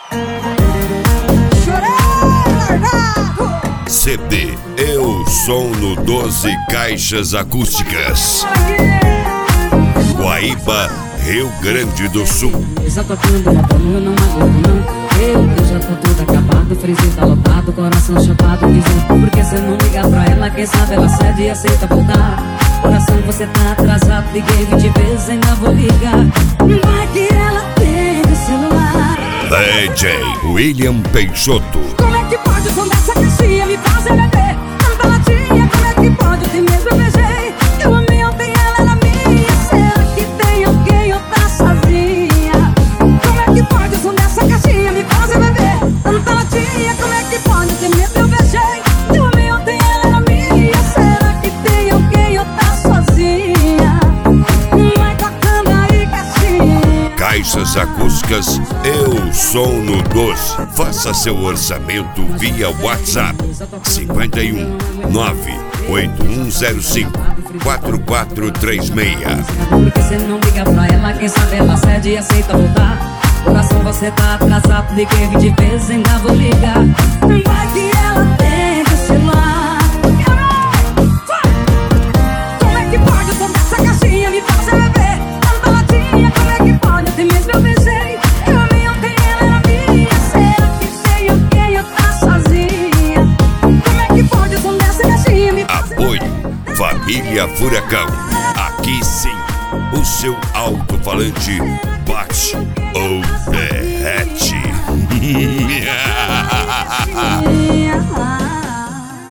CD Eu Som no 12 Caixas Acústicas, Guaíba, Rio Grande do Sul. Já tocando, matando, eu não aguento não. Eu já tô tudo acabado, freezer tá lotado, coração chapado, dizendo por que cê não liga pra ela? Quem sabe ela cede e aceita voltar. Coração, você tá atrasado, liguei 20 vezes, ainda vou ligar. Vai que ela tem o celular. DJ William Peixoto. Como é que pode o som dessa caixinha me fazer beber tanta latinha? Como é que pode, ontem mesmo eu beijei, eu amei ontem, ela era minha. Será que tem alguém ou tá sozinha? Como é que pode o som dessa caixinha me fazer beber tanta latinha? Como é que pode, ontem mesmo eu beijei, eu amei ontem, ela era minha. Será que tem alguém ou tá sozinha? Vai tocando aí, caixinha. Caixas Acústicas Eu Som no 12. Faça seu orçamento via WhatsApp 51 98105 4436. Por que cê não liga pra ela? Quem sabe ela cede e aceita voltar. Coração, você tá atrasado, liguei 20 vezes, ainda vou ligar. Vai que ela tem o celular. Como é que pode o som dessa caixinha me fazer beber tanta latinha? Como é que pode, até mesmo eu beijei, eu amei ontem, ela era minha. Será que tem alguém ou tá sozinha? Como é que pode o som dessa caixinha me fazer Apoio Família Furacão. Aqui sim, o seu alto-falante bate ou derrete. beber?